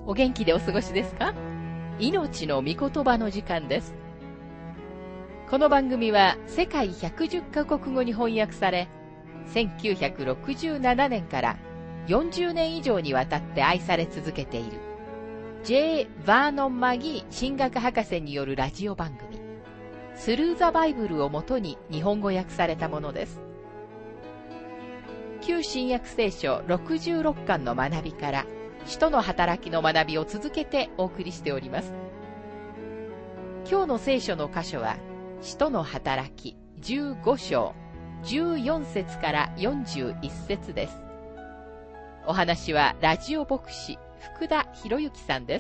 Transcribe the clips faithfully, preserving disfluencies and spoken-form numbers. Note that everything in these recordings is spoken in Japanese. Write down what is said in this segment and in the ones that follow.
お元気でお過ごしですか？命の御言葉の時間です。この番組は世界ひゃくじゅっカ国語に翻訳され、せんきゅうひゃくろくじゅうななねんからよんじゅうねん以上にわたって愛され続けている J. バーノン・マギー神学博士によるラジオ番組スルー・ザ・バイブルをもとに日本語訳されたものです。旧新約聖書ろくじゅうろっかんの学びから使徒の働きの学びを続けてお送りしております。今日の聖書の箇所は使徒の働きじゅうご章じゅうよん節からよんじゅういち節です。お話はラジオ牧師福田博之さんです。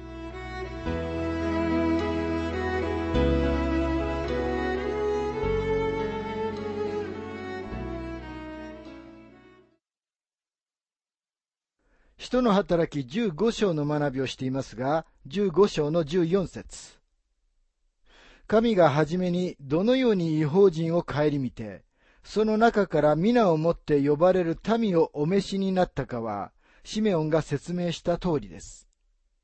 使徒の働きじゅうご章の学びをしていますが、じゅうご章のじゅうよん節。神がはじめにどのように異邦人を顧みて、その中から皆をもって呼ばれる民をお召しになったかは、シメオンが説明した通りです。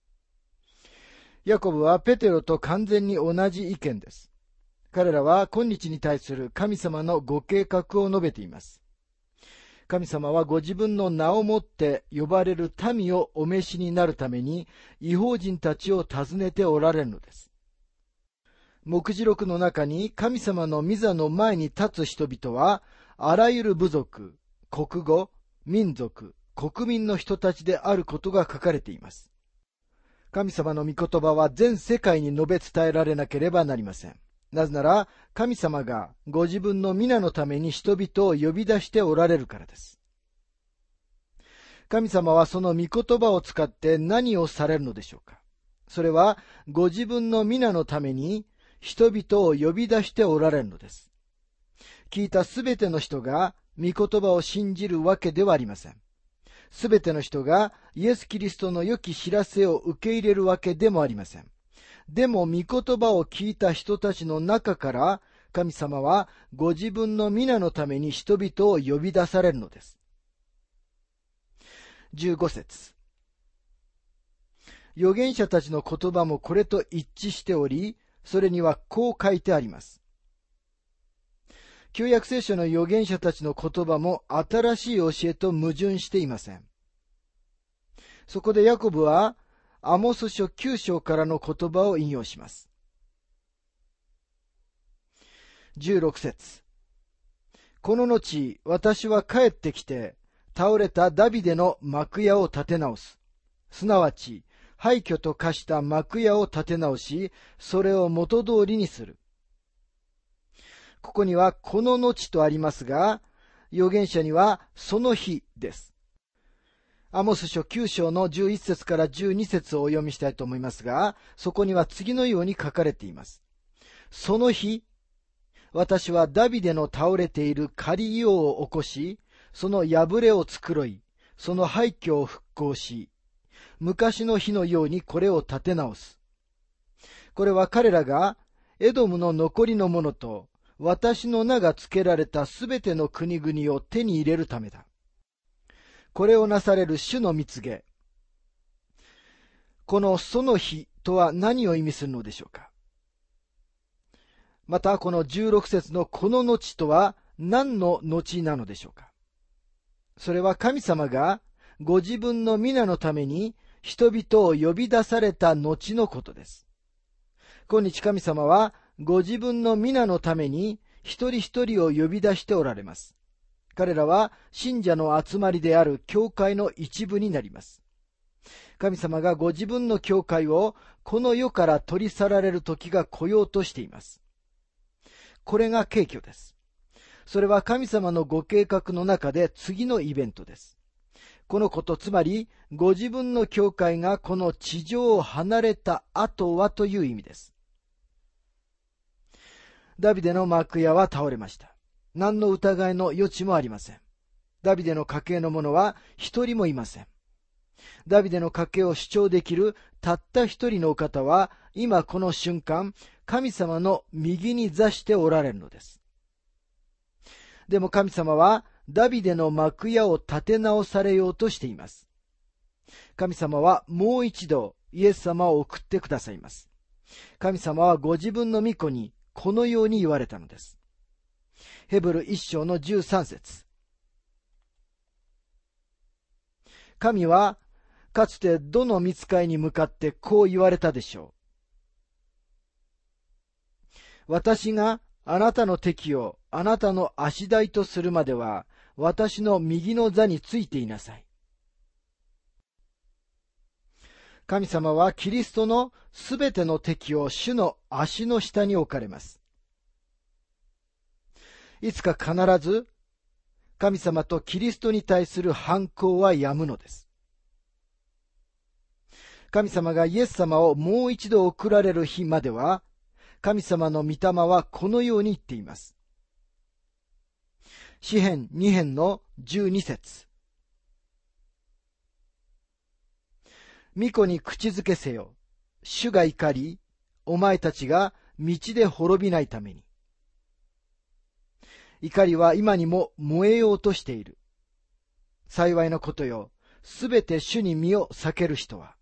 ヤコブはペテロと完全に同じ意見です。彼らは今日に対する神様のご計画を述べています。神様はご自分の名をもって呼ばれる民をお召しになるために、異邦人たちを訪ねておられるのです。黙示録の中に神様の御座の前に立つ人々は、あらゆる部族、国語、民族、国民の人たちであることが書かれています。神様の御言葉は全世界に述べ伝えられなければなりません。なぜなら、神様がご自分の皆のために人々を呼び出しておられるからです。神様はその御言葉を使って何をされるのでしょうか。それは、ご自分の皆のために人々を呼び出しておられるのです。聞いたすべての人が御言葉を信じるわけではありません。すべての人がイエス・キリストの良き知らせを受け入れるわけでもありません。でも、御言葉を聞いた人たちの中から、神様はご自分の皆のために人々を呼び出されるのです。じゅうご節。預言者たちの言葉もこれと一致しており、それにはこう書いてあります。旧約聖書の預言者たちの言葉も新しい教えと矛盾していません。そこでヤコブは、アモス書きゅう章からの言葉を引用します。じゅうろく節。この後、私は帰ってきて、倒れたダビデの幕屋を建て直す。すなわち、廃墟と化した幕屋を建て直し、それを元通りにする。ここには、この後とありますが、預言者には、その日です。アモス書きゅう章のじゅういち節からじゅうに節をお読みしたいと思いますが、そこには次のように書かれています。その日、私はダビデの倒れている仮硫黄を起こし、その破れを繕い、その廃墟を復興し、昔の日のようにこれを建て直す。これは彼らがエドムの残りのものと、私の名が付けられたすべての国々を手に入れるためだ。これをなされる主の蜜げ。このその日とは何を意味するのでしょうか。またこのじゅうろく節のこの後とは何の後なのでしょうか。それは神様がご自分の皆のために人々を呼び出された後のことです。今日神様はご自分の皆のために一人一人を呼び出しておられます。彼らは信者の集まりである教会の一部になります。神様がご自分の教会をこの世から取り去られる時が来ようとしています。これが景挙です。それは神様のご計画の中で次のイベントです。このこと、つまりご自分の教会がこの地上を離れた後はという意味です。ダビデの幕屋は倒れました。何の疑いの余地もありません。ダビデの家系の者は一人もいません。ダビデの家系を主張できるたった一人のお方は、今この瞬間、神様の右に座しておられるのです。でも神様は、ダビデの幕屋を建て直されようとしています。 神様はもう一度イエス様を送ってくださいます。神様はご自分の御子にこのように言われたのです。ヘブル一章のじゅうさん節。神はかつてどの御使いに向かってこう言われたでしょう。私があなたの敵をあなたの足台とするまでは、私の右の座についていなさい。神様はキリストのすべての敵を主の足の下に置かれます。いつか必ず神様とキリストに対する反抗はやむのです。神様がイエス様をもう一度送られる日までは、神様の御霊はこのように言っています。詩編に編のじゅうに節。御子に口づけせよ。主が怒り、お前たちが道で滅びないために。怒りは今にも燃えようとしている。幸いなことよ。すべて主に身を避ける人は。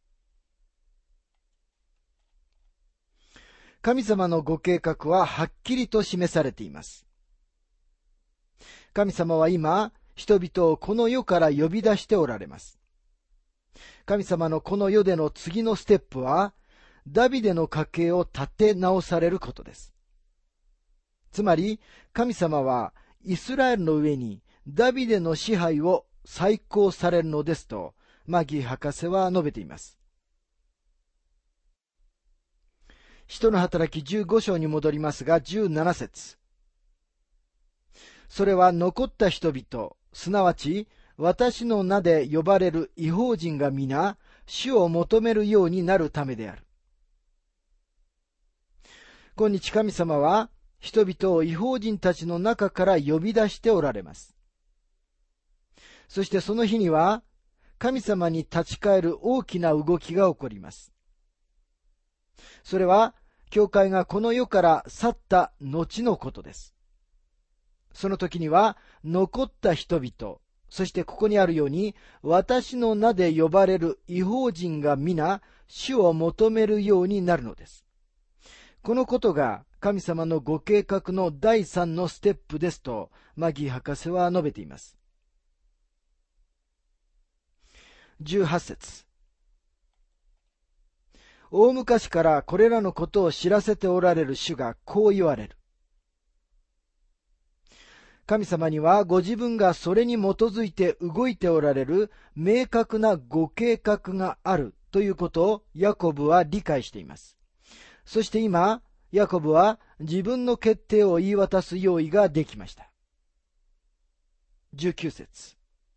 神様のご計画ははっきりと示されています。神様は今、人々をこの世から呼び出しておられます。神様のこの世での次のステップは、ダビデの家系を立て直されることです。つまり、神様はイスラエルの上にダビデの支配を再興されるのですと、マギー博士は述べています。使徒の働きじゅうご章に戻りますが、じゅうなな節。それは残った人々、すなわち私の名で呼ばれる異邦人が皆、主を求めるようになるためである。今日神様は、人々を異邦人たちの中から呼び出しておられます。そしてその日には、神様に立ち返る大きな動きが起こります。それは、教会がこの世から去った後のことです。その時には、残った人々、そしてここにあるように、私の名で呼ばれる異邦人が皆、主を求めるようになるのです。このことが神様のご計画の第三のステップですと、マギー博士は述べています。じゅうはち節。大昔からこれらのことを知らせておられる主がこう言われる。神様にはご自分がそれに基づいて動いておられる明確なご計画があるということをヤコブは理解しています。そして今、ヤコブは自分の決定を言い渡す用意ができました。じゅうきゅう節。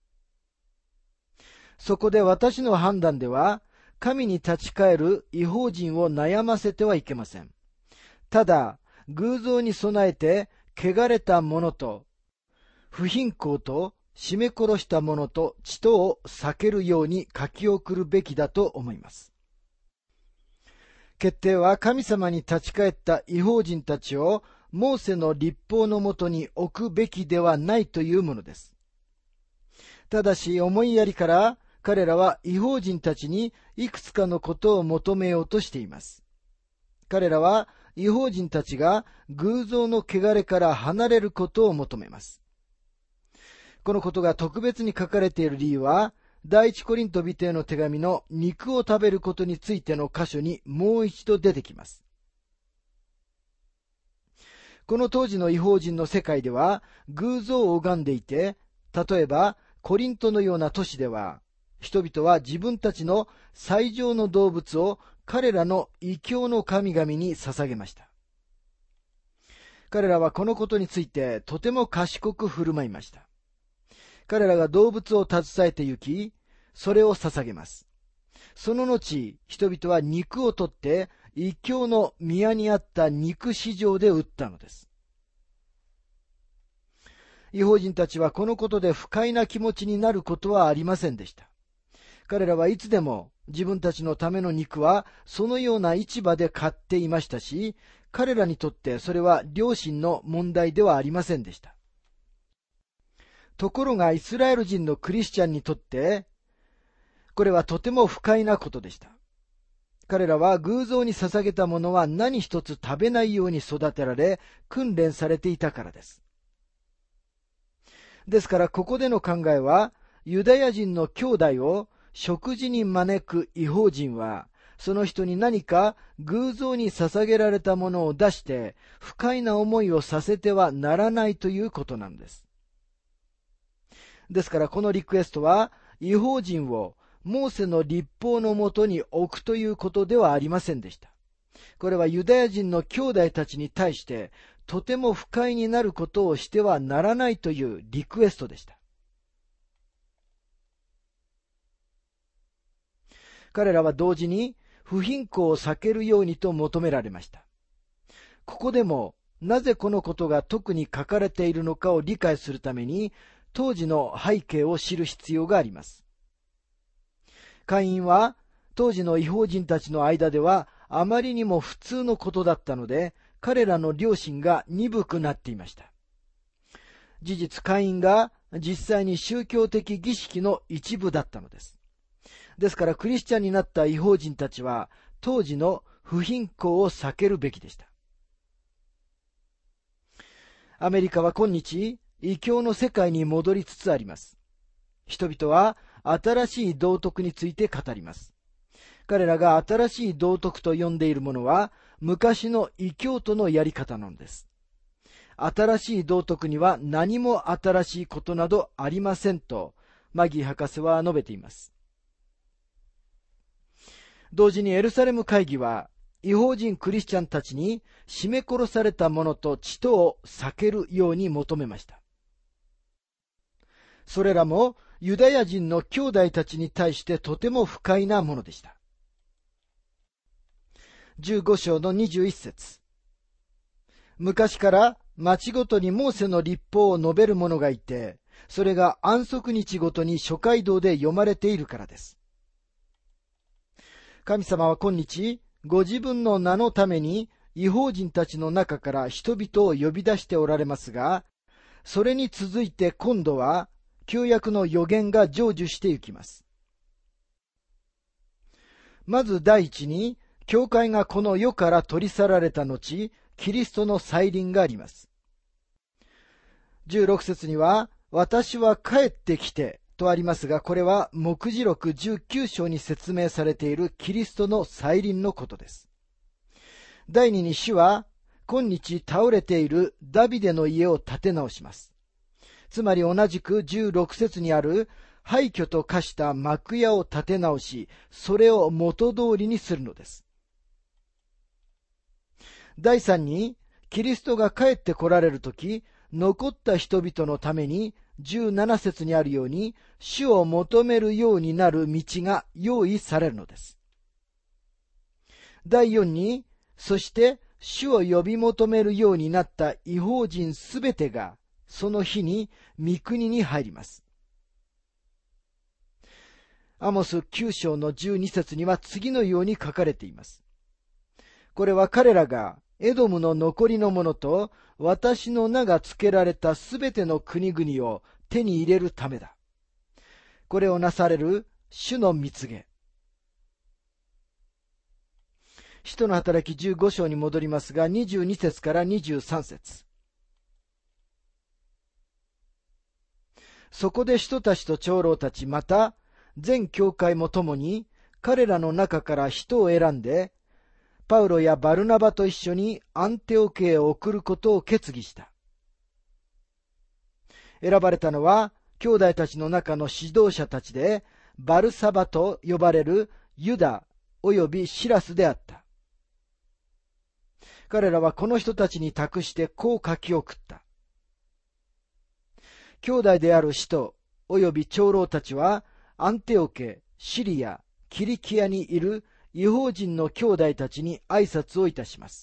そこで私の判断では、神に立ち返る異邦人を悩ませてはいけません。ただ、偶像に備えて、汚れた者と、不貧困と、絞め殺した者と血とを避けるように書き送るべきだと思います。決定は神様に立ち返った異邦人たちをモーセの律法のもとに置くべきではないというものです。ただし思いやりから彼らは異邦人たちにいくつかのことを求めようとしています。彼らは異邦人たちが偶像の汚れから離れることを求めます。このことが特別に書かれている理由は、第一コリント人への手紙の肉を食べることについての箇所にもう一度出てきます。この当時の異邦人の世界では偶像を拝んでいて、例えばコリントのような都市では、人々は自分たちの最上の動物を彼らの異教の神々に捧げました。彼らはこのことについてとても賢く振る舞いました。彼らが動物を携えて行き、それを捧げます。その後、人々は肉を取って、異教の宮にあった肉市場で売ったのです。異邦人たちはこのことで不快な気持ちになることはありませんでした。彼らはいつでも自分たちのための肉はそのような市場で買っていましたし、彼らにとってそれは良心の問題ではありませんでした。ところがイスラエル人のクリスチャンにとって、 これはとても不快なことでした。彼らは偶像に捧げたものは何一つ食べないように育てられ、訓練されていたからです。ですからここでの考えは、ユダヤ人の兄弟を食事に招く異邦人は、その人に何か偶像に捧げられたものを出して、不快な思いをさせてはならないということなんです。ですからこのリクエストは、異邦人をモーセの律法のもとに置くということではありませんでした。これはユダヤ人の兄弟たちに対して、とても不快になることをしてはならないというリクエストでした。彼らは同時に不貧困を避けるようにと求められました。ここでもなぜこのことが特に書かれているのかを理解するために当時の背景を知る必要があります。カインは当時の異邦人たちの間ではあまりにも普通のことだったので、彼らの良心が鈍くなっていました。事実、カインが実際に宗教的儀式の一部だったのです。ですからクリスチャンになった異邦人たちは当時の不貧困を避けるべきでした。アメリカは今日異教の世界に戻りつつあります。人々は新しい道徳について語ります。彼らが新しい道徳と呼んでいるものは昔の異教徒のやり方なのです。新しい道徳には何も新しいことなどありませんとマギー博士は述べています。同時にエルサレム会議は異邦人クリスチャンたちに絞め殺された者と血とを避けるように求めました。それらもユダヤ人の兄弟たちに対してとても不快なものでした。じゅうご章のにじゅういち節。昔から町ごとにモーセの律法を述べる者がいて、それが安息日ごとに諸街道で読まれているからです。神様は今日、ご自分の名のために異邦人たちの中から人々を呼び出しておられますが、それに続いて今度は旧約の預言が成就していきます。まず第一に、教会がこの世から取り去られた後、キリストの再臨があります。じゅうろく節には、私は帰ってきてとありますが、これは黙示録じゅうきゅう章に説明されているキリストの再臨のことです。第二に主は、今日倒れているダビデの家を建て直します。つまり同じくじゅうろく節にある廃墟と化した幕屋を建て直し、それを元通りにするのです。第三に、キリストが帰って来られるとき、残った人々のために、じゅうなな節にあるように、主を求めるようになる道が用意されるのです。第四に、そして主を呼び求めるようになった異邦人すべてが、その日に御国に入ります。アモスきゅう章のじゅうに節には次のように書かれています。これは彼らがエドムの残りのものと私の名が付けられたすべての国々を手に入れるためだ。これをなされる主の蜜げ。使徒の働きじゅうご章に戻りますが、にじゅうに節からにじゅうさん節。そこで人たちと長老たち、また全教会もともに彼らの中から人を選んで、パウロやバルナバと一緒にアンテオケへ送ることを決議した。選ばれたのは兄弟たちの中の指導者たちで、バルサバと呼ばれるユダおよびシラスであった。彼らはこの人たちに託してこう書き送った。兄弟である使徒および長老たちはアンテオケ、シリア、キリキアにいる異邦人の兄弟たちに挨拶をいたします。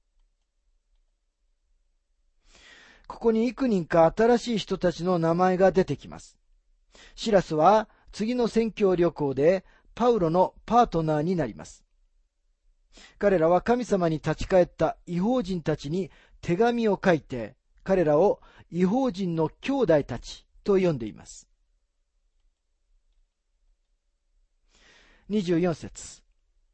ここに幾人か新しい人たちの名前が出てきます。シラスは次の宣教旅行でパウロのパートナーになります。彼らは神様に立ち返った異邦人たちに手紙を書いて、彼らを異邦人の兄弟たちと呼んでいます。 にじゅうよん節。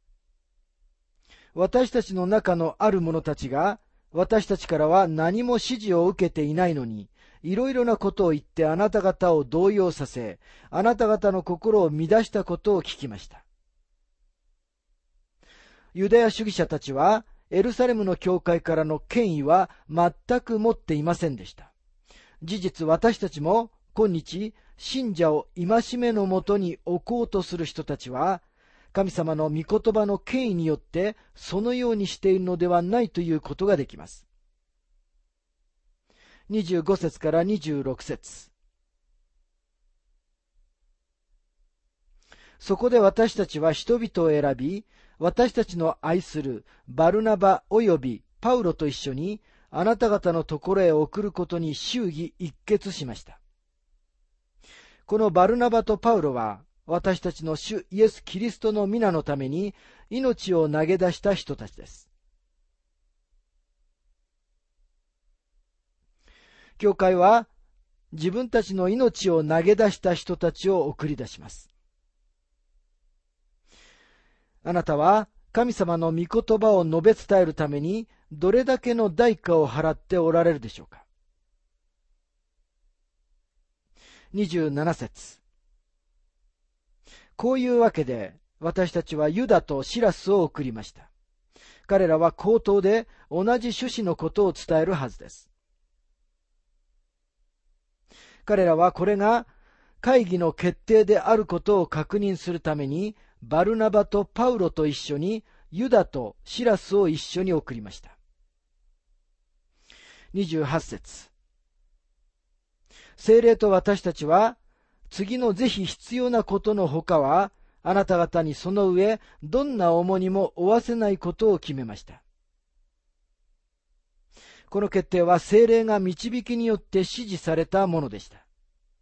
私たちの中のある者たちが、私たちからは何も指示を受けていないのに、いろいろなことを言ってあなた方を動揺させ、あなた方の心を乱したことを聞きました。ユダヤ主義者たちは、エルサレムの教会からの権威は全く持っていませんでした。事実、私たちも今日、信者を戒めのもとに置こうとする人たちは、神様の御言葉の権威によってそのようにしているのではないということができます。にじゅうご節からにじゅうろく節。そこで私たちは人々を選び、私たちの愛するバルナバおよびパウロと一緒にあなた方のところへ送ることに祝儀一決しました。このバルナバとパウロは私たちの主イエス・キリストの皆のために命を投げ出した人たちです。教会は自分たちの命を投げ出した人たちを送り出します。あなたは神様の御言葉を述べ伝えるためにどれだけの代価を払っておられるでしょうか。にじゅうなな節。こういうわけで私たちはユダとシラスを送りました。彼らは口頭で同じ趣旨のことを伝えるはずです。彼らはこれが会議の決定であることを確認するためにバルナバとパウロと一緒にユダとシラスを一緒に送りました。にじゅうはち節。聖霊と私たちは次のぜひ必要なことのほかはあなた方にその上どんな重荷も負わせないことを決めました。この決定は聖霊が導きによって指示されたものでした。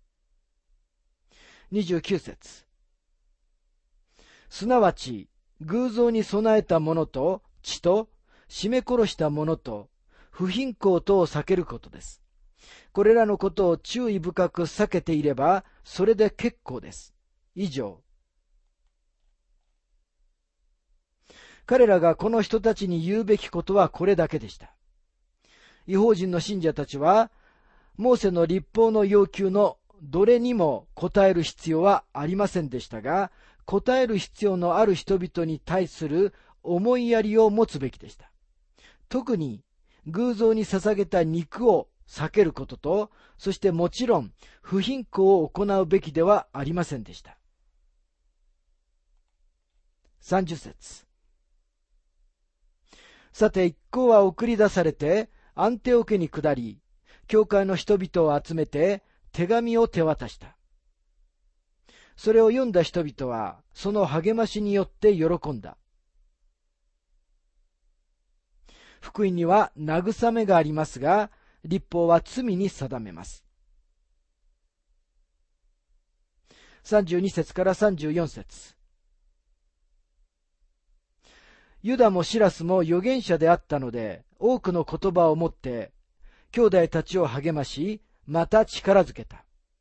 にじゅうきゅう節。すなわち偶像に備えたものと血と絞め殺したものと不貧困とを避けることです。これらのことを注意深く避けていればそれで結構です。以上。彼らがこの人たちに言うべきことはこれだけでした。異邦人の信者たちはモーセの律法の要求のどれにも応える必要はありませんでしたが、応える必要のある人々に対する思いやりを持つべきでした。特に偶像に捧げた肉を避けることと、そしてもちろん不貧困を行うべきではありませんでした。さんじゅう節。さて一行は送り出されてアンテオ家に下り、教会の人々を集めて手紙を手渡した。それを読んだ人々はその励ましによって喜んだ。福音には慰めがありますが、律法は罪に定めます。さんじゅうに節からさんじゅうよん節。ユダもシラスも預言者であったので、多くの言葉を持って兄弟たちを励まし、また力づけた。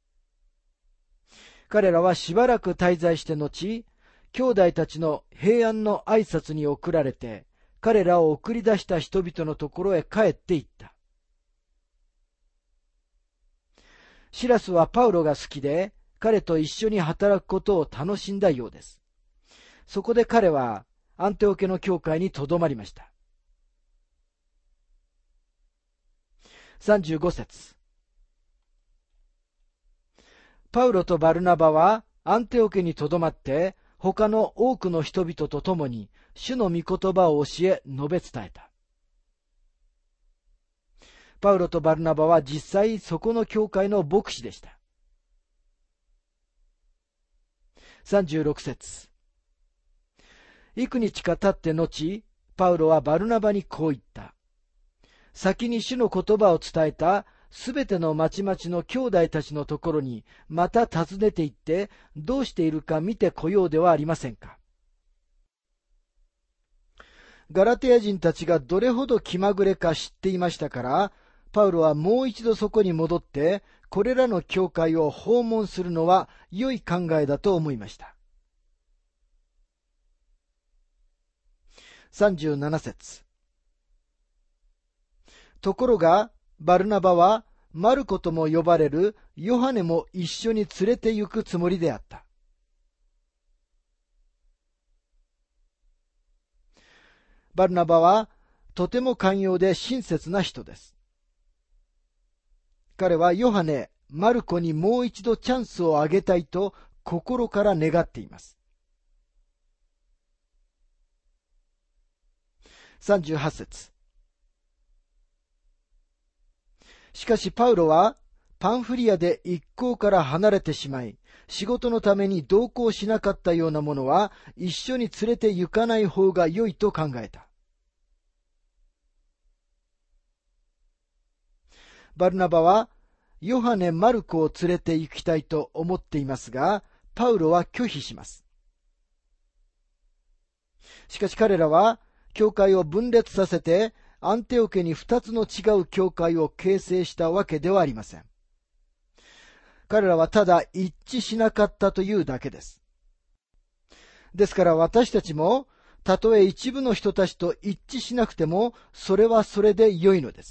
彼らはしばらく滞在して後、兄弟たちの平安の挨拶に送られて、彼らを送り出した人々のところへ帰っていった。シラスはパウロが好きで、彼と一緒に働くことを楽しんだようです。そこで彼はアンテオ家の教会にとどまりました。さんじゅうご節。パウロとバルナバはアンテオ家にとどまって他の多くの人々と共に主の御言葉を教え述べ伝えた。パウロとバルナバは実際そこの教会の牧師でした。さんじゅうろく節。幾日か経って後、パウロはバルナバにこう言った。先に主の言葉を伝えたすべての町々の兄弟たちのところにまた訪ねて行ってどうしているか見てこようではありませんか。ガラテヤ人たちがどれほど気まぐれか知っていましたから、パウロはもう一度そこに戻ってこれらの教会を訪問するのは良い考えだと思いました。 さんじゅうなな節。ところが、バルナバは、マルコとも呼ばれるヨハネも一緒に連れて行くつもりであった。バルナバは、とても寛容で親切な人です。彼はヨハネ、マルコにもう一度チャンスをあげたいと心から願っています。さんじゅうはち節。しかしパウロはパンフリアで一行から離れてしまい、仕事のために同行しなかったようなものは一緒に連れて行かない方が良いと考えた。バルナバはヨハネ・マルコを連れて行きたいと思っていますが、パウロは拒否します。しかし彼らは教会を分裂させてアンテオケに二つの違う教会を形成したわけではありません。彼らはただ一致しなかったというだけです。ですから私たちもたとえ一部の人たちと一致しなくてもそれはそれで良いのです。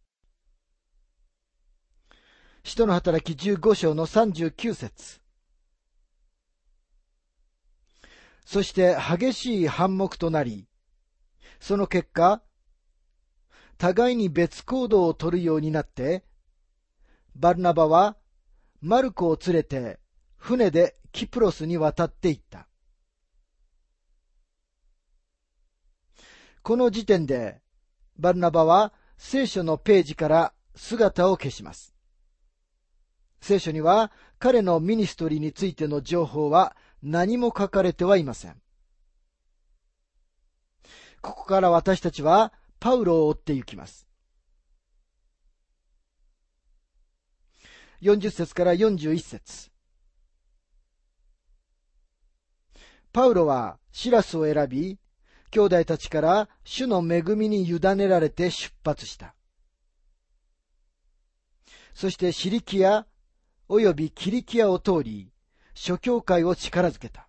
使徒の働きじゅうご章のさんじゅうきゅう節。そして激しい反目となり、その結果、互いに別行動をとるようになって、バルナバはマルコを連れて船でキプロスに渡っていった。この時点で、バルナバは聖書のページから姿を消します。聖書には彼のミニストリーについての情報は何も書かれてはいません。ここから私たちはパウロを追って行きます。よんじゅっ節からよんじゅういち節。パウロはシラスを選び、兄弟たちから主の恵みに委ねられて出発した。そしてシリキアおよびキリキアを通り、諸教会を力づけた。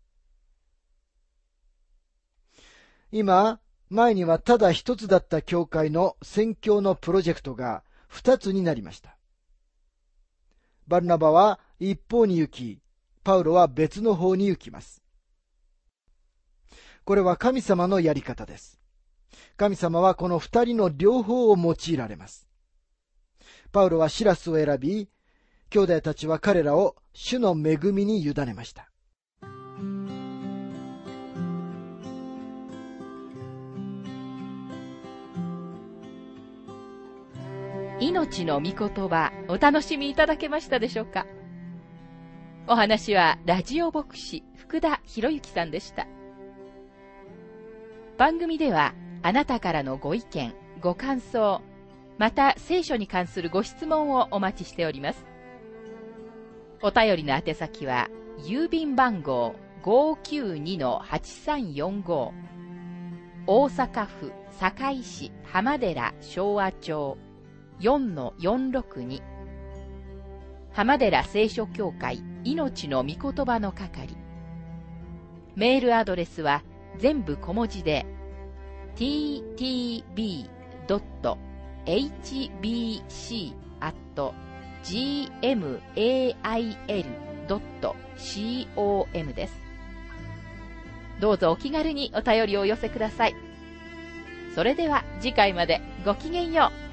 今、前にはただ一つだった教会の宣教のプロジェクトが二つになりました。バルナバは一方に行き、パウロは別の方に行きます。これは神様のやり方です。神様はこの二人の両方を用いられます。パウロはシラスを選び、兄弟たちは彼らを主の恵みに委ねました。 命の御言葉、お楽しみいただけましたでしょうか。お話はラジオ牧師福田博之さんでした。番組ではあなたからのご意見、ご感想、また聖書に関するご質問をお待ちしております。お便りの宛先は郵便番号 ごーきゅうにのはちさんよんご 大阪府堺市浜寺昭和町 よんのよんろくに 浜寺聖書協会命の御言葉の係。メールアドレスは全部小文字で ティーティービードットエイチビーシー アット ジーエムエーアイエル ドット コム です。どうぞお気軽にお便りをお寄せください。それでは次回までごきげんよう。